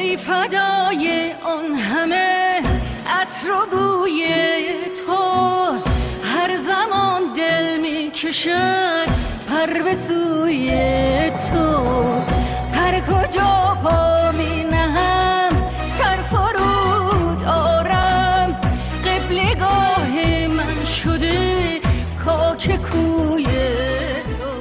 باشی فدای آن همه عطر و بوی تو هر زمان دل می کشد پر به سوی تو هر کجا پا می نهم سر فرود آرم قبلگاه من شده خاک کوی تو.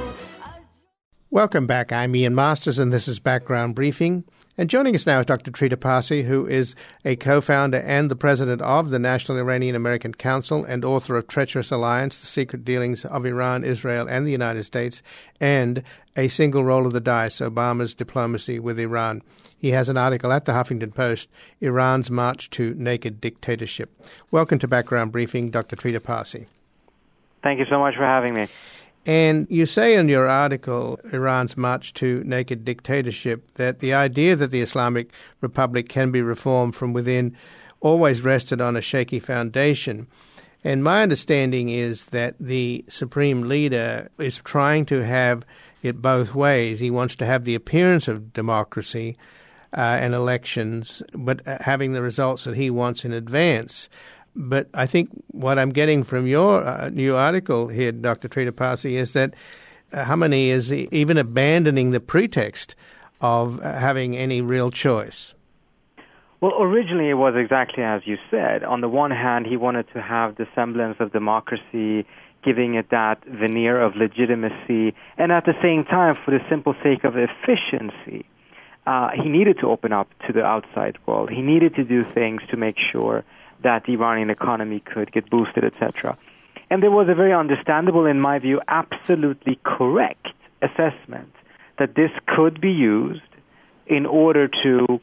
Welcome back. I'm Ian Masters and this is Background Briefing. And joining us now is Dr. Trita Parsi, who is a co-founder and the president of the National Iranian-American Council and author of Treacherous Alliance, The Secret Dealings of Iran, Israel, and the United States, and A Single Roll of the Dice, Obama's Diplomacy with Iran. He has an article at the Huffington Post, Iran's March to Naked Dictatorship. Welcome to Background Briefing, Dr. Trita Parsi. Thank you so much for having me. And you say in your article, Iran's March to Naked Dictatorship, that the idea that the Islamic Republic can be reformed from within always rested on a shaky foundation. And my understanding is that the supreme leader is trying to have it both ways. He wants to have the appearance of democracy and elections, but having the results that he wants in advance. But I think what I'm getting from your new article here, Dr. Trita Parsi, is that Khamenei is even abandoning the pretext of having any real choice. Well, originally it was exactly as you said. On the one hand, he wanted to have the semblance of democracy, giving it that veneer of legitimacy, and at the same time, for the simple sake of efficiency, he needed to open up to the outside world. He needed to do things to make sure that the Iranian economy could get boosted, etc. And there was a very understandable, in my view, absolutely correct assessment that this could be used in order to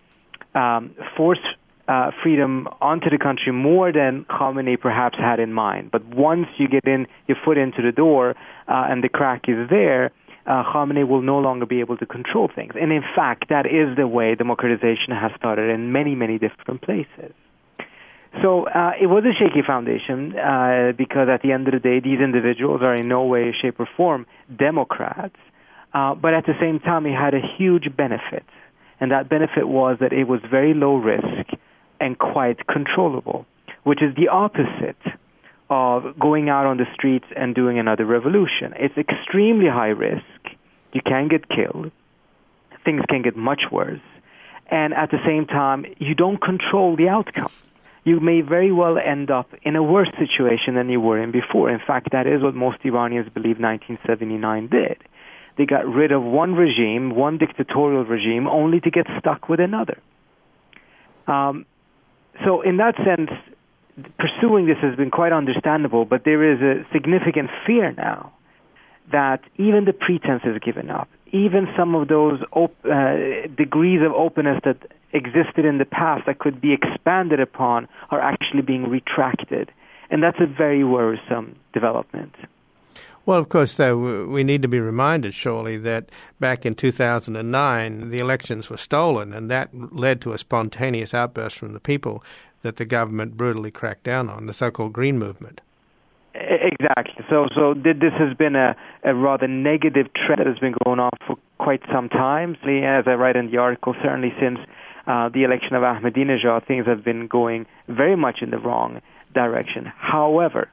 force freedom onto the country more than Khamenei perhaps had in mind. But once you get your foot into the door and the crack is there, Khamenei will no longer be able to control things. And in fact, that is the way democratization has started in many, many different places. So it was a shaky foundation because at the end of the day, these individuals are in no way, shape, or form Democrats. But at the same time, it had a huge benefit. And that benefit was that it was very low risk and quite controllable, which is the opposite of going out on the streets and doing another revolution. It's extremely high risk. You can get killed. Things can get much worse. And at the same time, you don't control the outcome. You may very well end up in a worse situation than you were in before. In fact, that is what most Iranians believe 1979 did. They got rid of one regime, one dictatorial regime, only to get stuck with another. So in that sense, pursuing this has been quite understandable, but there is a significant fear now that even the pretense is given up. Even some of those degrees of openness that existed in the past that could be expanded upon are actually being retracted. And that's a very worrisome development. Well, of course, though, we need to be reminded, surely, that back in 2009, the elections were stolen, and that led to a spontaneous outburst from the people that the government brutally cracked down on, the so-called Green Movement. Exactly. So this has been a rather negative trend that has been going on for quite some time. As I write in the article, certainly since the election of Ahmadinejad, things have been going very much in the wrong direction. However,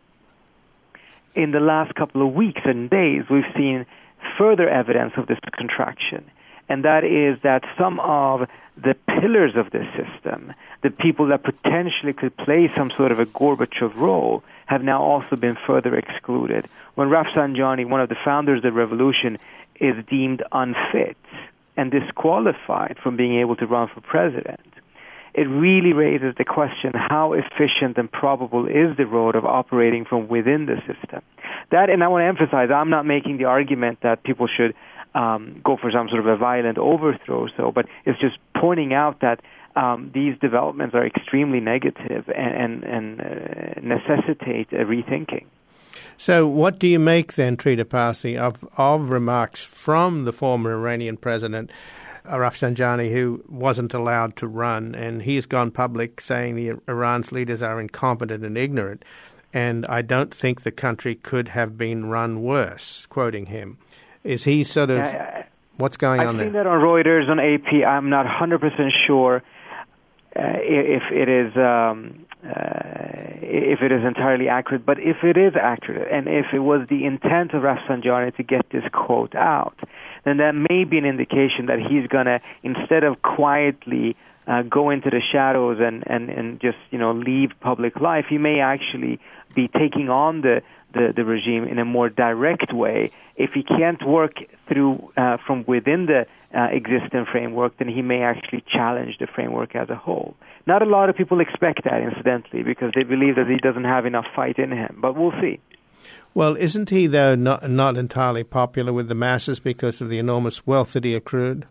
in the last couple of weeks and days, we've seen further evidence of this contraction. And that is that some of the pillars of this system, the people that potentially could play some sort of a Gorbachev role, have now also been further excluded. When Rafsanjani, one of the founders of the revolution, is deemed unfit and disqualified from being able to run for president, it really raises the question, how efficient and probable is the road of operating from within the system? That, and I want to emphasize, I'm not making the argument that people should go for some sort of a violent overthrow, but it's just pointing out that these developments are extremely negative and necessitate a rethinking. So what do you make then, Trita Parsi, of remarks from the former Iranian president, Rafsanjani, who wasn't allowed to run, and he's gone public saying Iran's leaders are incompetent and ignorant, and I don't think the country could have been run worse, quoting him. Is he sort of, what's going on there? I've seen that on Reuters, on AP. I'm not 100% sure. if it is entirely accurate, but if it is accurate, and if it was the intent of Rafsanjani to get this quote out, then that may be an indication that he's going to, instead of quietly go into the shadows and just leave public life, he may actually be taking on the regime in a more direct way. If he can't work through from within the existing framework, then he may actually challenge the framework as a whole. Not a lot of people expect that, incidentally, because they believe that he doesn't have enough fight in him, but we'll see. Well, isn't he, though, not entirely popular with the masses because of the enormous wealth that he accrued?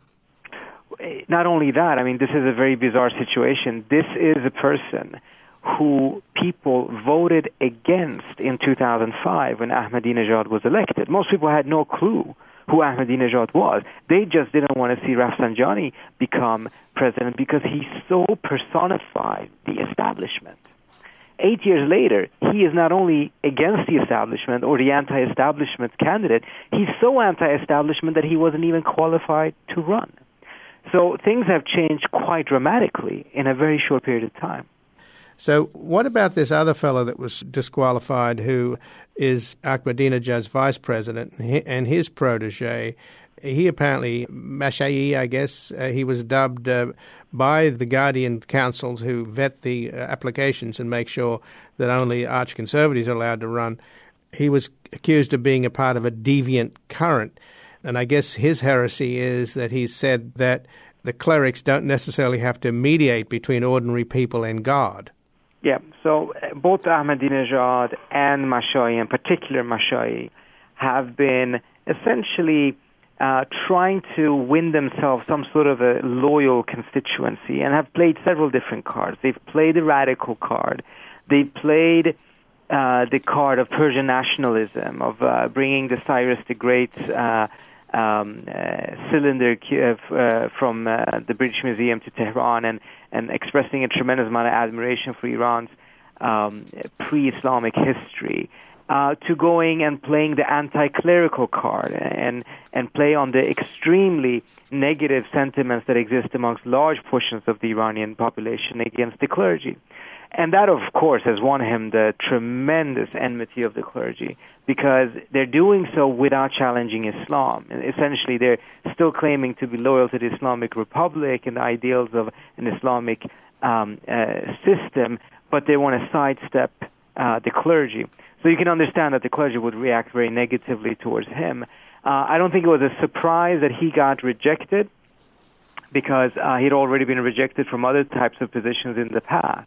Not only that, I mean, this is a very bizarre situation. This is a person who people voted against in 2005 when Ahmadinejad was elected. Most people had no clue who Ahmadinejad was. They just didn't want to see Rafsanjani become president because he so personified the establishment. 8 years later, he is not only against the establishment or the anti-establishment candidate, he's so anti-establishment that he wasn't even qualified to run. So things have changed quite dramatically in a very short period of time. So what about this other fellow that was disqualified who is Ahmadinejad's vice president and his protege? He apparently, Mashai, I guess, he was dubbed by the Guardian councils who vet the applications and make sure that only arch-conservatives are allowed to run. He was accused of being a part of a deviant current. And I guess his heresy is that he said that the clerics don't necessarily have to mediate between ordinary people and God. Yeah, so both Ahmadinejad and Mashai, in particular Mashai, have been essentially trying to win themselves some sort of a loyal constituency and have played several different cards. They've played the radical card. They played the card of Persian nationalism, of bringing the Cyrus the Great cylinder from the British Museum to Tehran and expressing a tremendous amount of admiration for Iran's pre-Islamic history, to going and playing the anti-clerical card and play on the extremely negative sentiments that exist amongst large portions of the Iranian population against the clergy. And that, of course, has won him the tremendous enmity of the clergy because they're doing so without challenging Islam. And essentially, they're still claiming to be loyal to the Islamic Republic and the ideals of an Islamic system, but they want to sidestep the clergy. So you can understand that the clergy would react very negatively towards him. I don't think it was a surprise that he got rejected because he'd already been rejected from other types of positions in the past.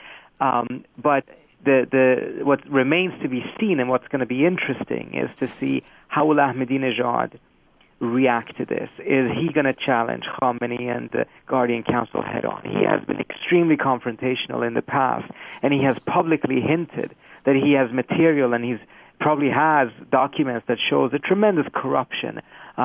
But what remains to be seen and what's going to be interesting is to see how will Ahmadinejad react to this. Is he going to challenge Khamenei and the Guardian Council head-on? He has been extremely confrontational in the past, and he has publicly hinted that he has material and he's probably has documents that shows a tremendous corruption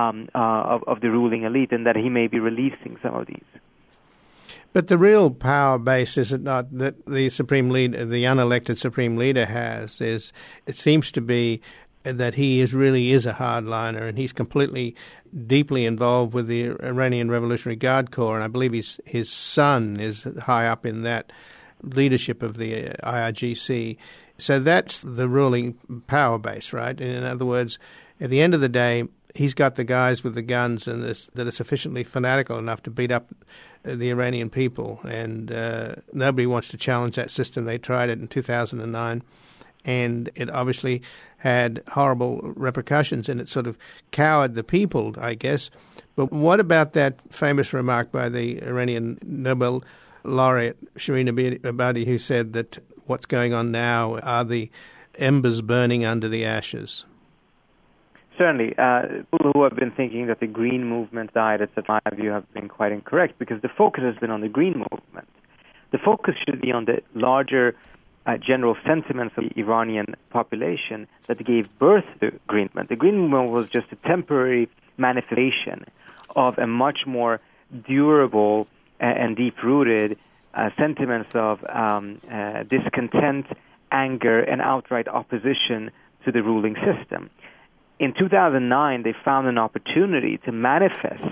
of the ruling elite and that he may be releasing some of these. But the real power base, is it not, that the supreme leader, the unelected supreme leader has, is it seems to be that he really is a hardliner and he's completely deeply involved with the Iranian Revolutionary Guard Corps, and I believe his son is high up in that leadership of the IRGC. So that's the ruling power base, right? In other words, at the end of the day, he's got the guys with the guns and that are sufficiently fanatical enough to beat up the Iranian people, and nobody wants to challenge that system. They tried it in 2009, and it obviously had horrible repercussions, and it sort of cowed the people, I guess. But what about that famous remark by the Iranian Nobel laureate Shirin Ebadi, who said that what's going on now are the embers burning under the ashes? Certainly. People who have been thinking that the Green Movement died, etc., my view, have been quite incorrect because the focus has been on the Green Movement. The focus should be on the larger general sentiments of the Iranian population that gave birth to the Green Movement. The Green Movement was just a temporary manifestation of a much more durable and deep-rooted sentiments of discontent, anger, and outright opposition to the ruling system. In 2009, they found an opportunity to manifest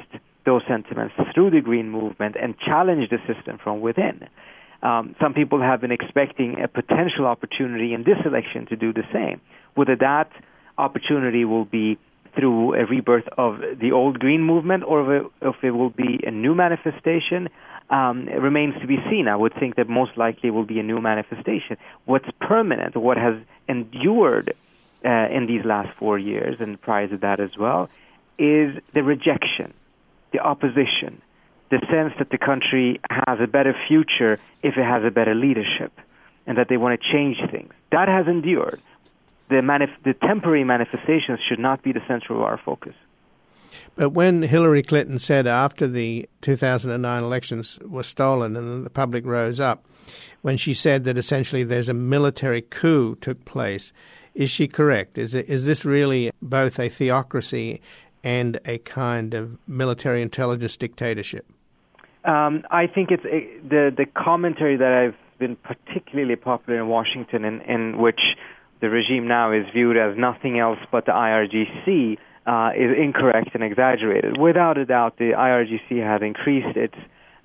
those sentiments through the Green movement and challenge the system from within. Some people have been expecting a potential opportunity in this election to do the same. Whether that opportunity will be through a rebirth of the old Green movement or if it will be a new manifestation, it remains to be seen. I would think that most likely it will be a new manifestation. What's permanent, what has endured in these last 4 years and prior to that as well, is the rejection, the opposition, the sense that the country has a better future if it has a better leadership, and that they want to change things. That has endured. The temporary manifestations should not be the center of our focus. But when Hillary Clinton said after the 2009 elections were stolen and the public rose up, when she said that essentially there's a military coup took place, is she correct? Is this really both a theocracy and a kind of military intelligence dictatorship? I think it's the commentary that I've been particularly popular in Washington, in which the regime now is viewed as nothing else but the IRGC, is incorrect and exaggerated. Without a doubt, the IRGC has increased its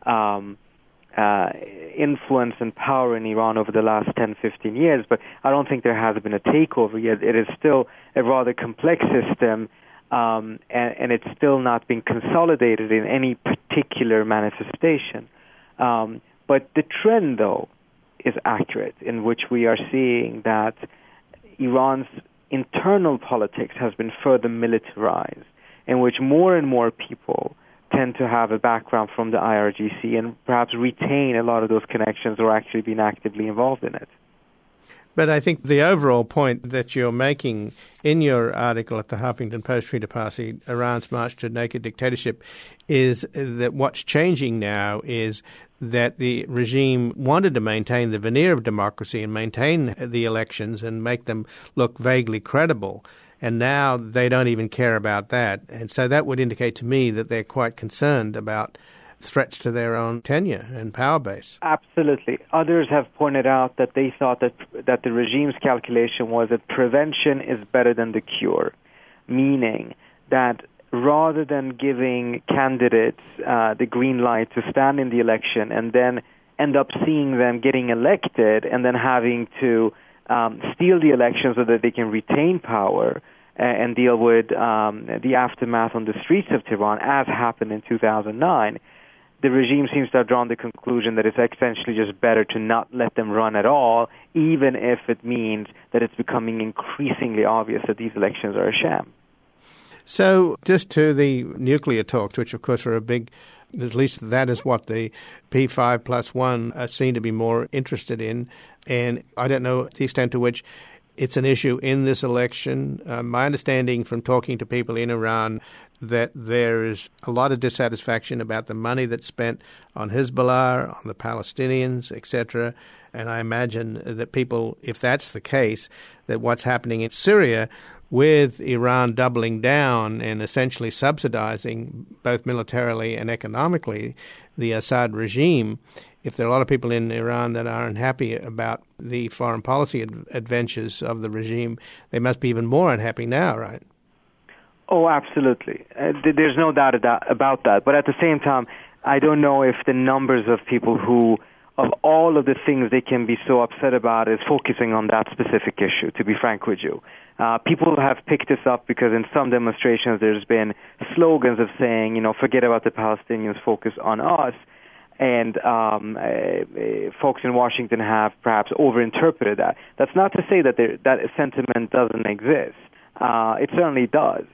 influence and power in Iran over the last 10, 15 years, but I don't think there has been a takeover yet. It is still a rather complex system, and it's still not being consolidated in any particular manifestation. But the trend, though, is accurate, in which we are seeing that Iran's internal politics has been further militarized, in which more and more people tend to have a background from the IRGC and perhaps retain a lot of those connections or actually been actively involved in it. But I think the overall point that you're making in your article at the Huffington Post, Srita Parsi, Iran's March to Naked Dictatorship, is that what's changing now is that the regime wanted to maintain the veneer of democracy and maintain the elections and make them look vaguely credible. And now they don't even care about that. And so that would indicate to me that they're quite concerned about threats to their own tenure and power base. Absolutely. Others have pointed out that they thought that the regime's calculation was that prevention is better than the cure, meaning that rather than giving candidates the green light to stand in the election and then end up seeing them getting elected and then having to steal the election so that they can retain power and deal with the aftermath on the streets of Tehran, as happened in 2009, the regime seems to have drawn the conclusion that it's essentially just better to not let them run at all, even if it means that it's becoming increasingly obvious that these elections are a sham. So just to the nuclear talks, which of course are a big, at least that is what the P5+1 seem to be more interested in. And I don't know the extent to which it's an issue in this election. My understanding from talking to people in Iran that there is a lot of dissatisfaction about the money that's spent on Hezbollah, on the Palestinians, etc. And I imagine that people, if that's the case, that what's happening in Syria with Iran doubling down and essentially subsidizing both militarily and economically the Assad regime, if there are a lot of people in Iran that are unhappy about the foreign policy adventures of the regime, they must be even more unhappy now, right? Oh, absolutely. There's no doubt about that. But at the same time, I don't know if the numbers of people who, of all of the things they can be so upset about, is focusing on that specific issue, to be frank with you. People have picked this up because in some demonstrations there's been slogans of saying, forget about the Palestinians, focus on us. And folks in Washington have perhaps overinterpreted that. That's not to say that that sentiment doesn't exist. It certainly does.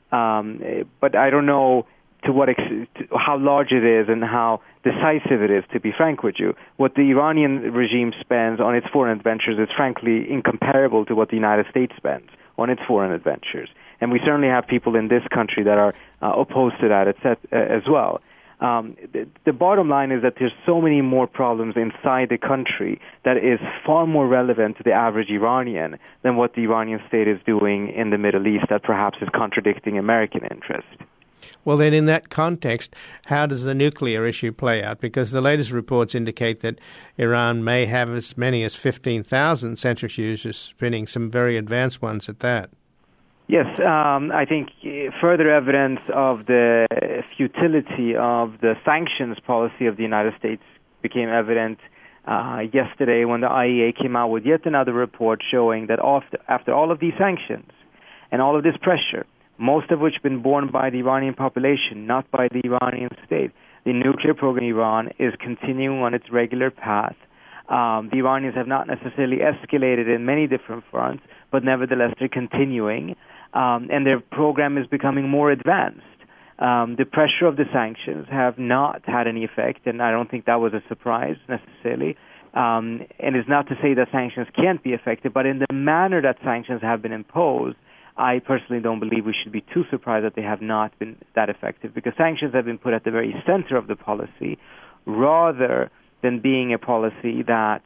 But I don't know how large it is and how decisive it is, to be frank with you. What the Iranian regime spends on its foreign adventures is frankly incomparable to what the United States spends on its foreign adventures. And we certainly have people in this country that are opposed to that as well. The bottom line is that there's so many more problems inside the country that is far more relevant to the average Iranian than what the Iranian state is doing in the Middle East that perhaps is contradicting American interest. Well, then in that context, how does the nuclear issue play out? Because the latest reports indicate that Iran may have as many as 15,000 centrifuges spinning, some very advanced ones at that. Yes, I think further evidence of the futility of the sanctions policy of the United States became evident yesterday when the IEA came out with yet another report showing that after all of these sanctions and all of this pressure, most of which been borne by the Iranian population, not by the Iranian state, the nuclear program in Iran is continuing on its regular path. The Iranians have not necessarily escalated in many different fronts, but nevertheless they're continuing, and their program is becoming more advanced. The pressure of the sanctions have not had any effect, and I don't think that was a surprise necessarily. And it's not to say that sanctions can't be effective, but in the manner that sanctions have been imposed, I personally don't believe we should be too surprised that they have not been that effective, because sanctions have been put at the very center of the policy, rather than being a policy that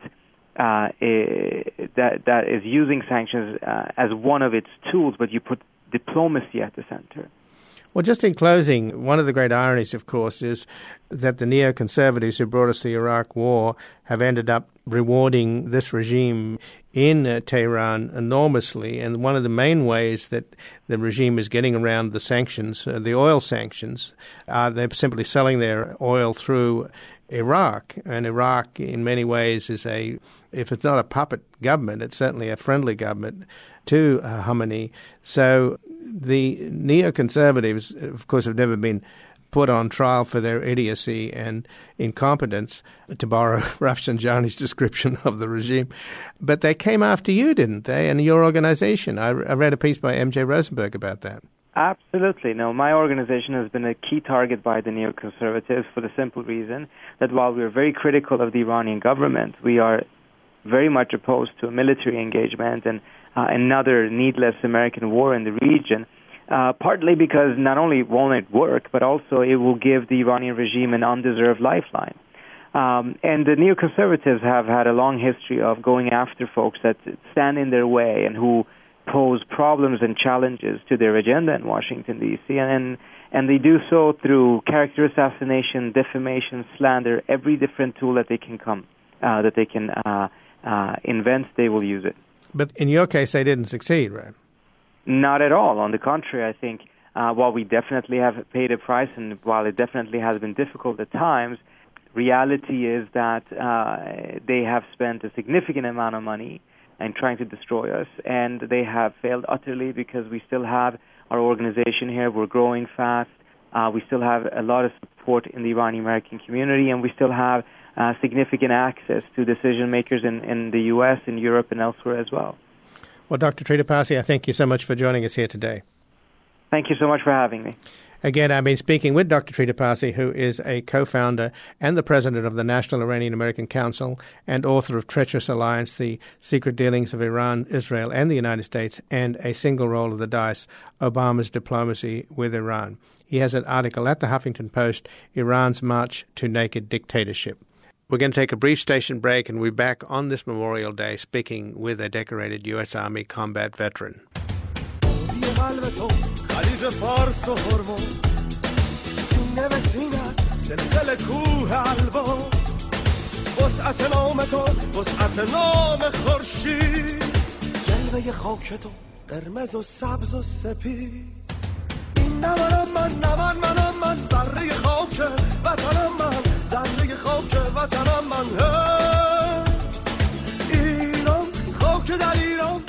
is using sanctions as one of its tools, but you put diplomacy at the center. Well, just in closing, one of the great ironies, of course, is that the neoconservatives who brought us the Iraq War have ended up rewarding this regime in Tehran enormously. And one of the main ways that the regime is getting around the sanctions, the oil sanctions, they're simply selling their oil through Iraq. And Iraq, in many ways, is if it's not a puppet government, it's certainly a friendly government to Khamenei. So the neoconservatives, of course, have never been put on trial for their idiocy and incompetence, to borrow Rafsanjani's description of the regime. But they came after you, didn't they, and your organization? I read a piece by M.J. Rosenberg about that. Absolutely. No, my organization has been a key target by the neoconservatives for the simple reason that while we're very critical of the Iranian government, we are very much opposed to a military engagement and another needless American war in the region, partly because not only won't it work, but also it will give the Iranian regime an undeserved lifeline. And the neoconservatives have had a long history of going after folks that stand in their way and who pose problems and challenges to their agenda in Washington, D.C., and they do so through character assassination, defamation, slander, every different tool that they can invent, they will use it. But in your case, they didn't succeed, right? Not at all. On the contrary, I think while we definitely have paid a price and while it definitely has been difficult at times, reality is that they have spent a significant amount of money in trying to destroy us, and they have failed utterly because we still have our organization here. We're growing fast. We still have a lot of support in the Iranian-American community, and we still have significant access to decision makers in the U.S., in Europe, and elsewhere as well. Well, Dr. Trita Parsi, I thank you so much for joining us here today. Thank you so much for having me. Again, I've been speaking with Dr. Trita Parsi, who is a co-founder and the president of the National Iranian-American Council and author of Treacherous Alliance, The Secret Dealings of Iran, Israel, and the United States, and A Single Roll of the Dice, Obama's Diplomacy with Iran. He has an article at the Huffington Post, Iran's March to Naked Dictatorship. We're going to take a brief station break, and we're back on this Memorial Day speaking with a decorated U.S. Army combat veteran. خلیج فارس و هرمز سینه به سینت سلسله کوه البرز وسعت نام تو وسعت نام خورشید جلوه خاک تو قرمز و سبز و سپید این نمانم من ذره خاک وطنم من ذره خاک وطنم من ایران خاک در ایران